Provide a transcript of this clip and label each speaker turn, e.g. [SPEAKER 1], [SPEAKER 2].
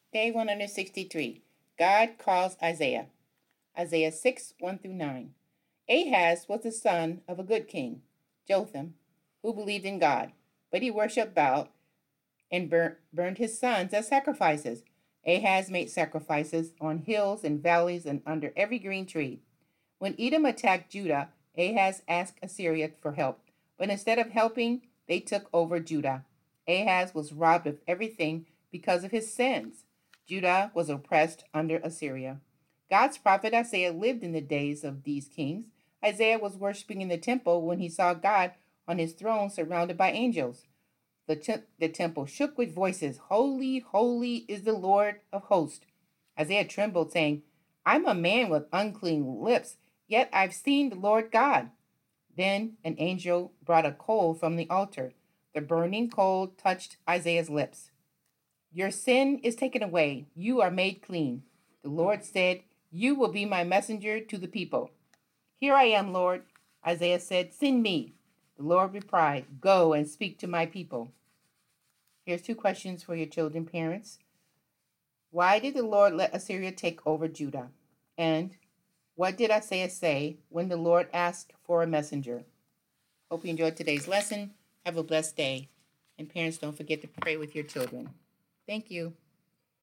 [SPEAKER 1] Day 163. God calls Isaiah. Isaiah 6, 1 through 9. Ahaz was the son of a good king, Jotham, who believed in God, but he worshipped Baal and burned his sons as sacrifices. Ahaz made sacrifices on hills and valleys and under every green tree. When Edom attacked Judah, Ahaz asked Assyria for help, but instead of helping, they took over Judah. Ahaz was robbed of everything because of his sins. Judah was oppressed under Assyria. God's prophet Isaiah lived in the days of these kings. Isaiah was worshiping in the temple when he saw God on his throne surrounded by angels. The temple shook with voices, "Holy, holy is the Lord of hosts." Isaiah trembled, saying, "I'm a man with unclean lips, yet I've seen the Lord God." Then an angel brought a coal from the altar. The burning coal touched Isaiah's lips. "Your sin is taken away. You are made clean." The Lord said, "You will be my messenger to the people." "Here I am, Lord." Isaiah said, "Send me." The Lord replied, "Go and speak to my people." Here's two questions for your children, parents. Why did the Lord let Assyria take over Judah? And what did Isaiah say when the Lord asked for a messenger? Hope you enjoyed today's lesson. Have a blessed day. And parents, don't forget to pray with your children. Thank you.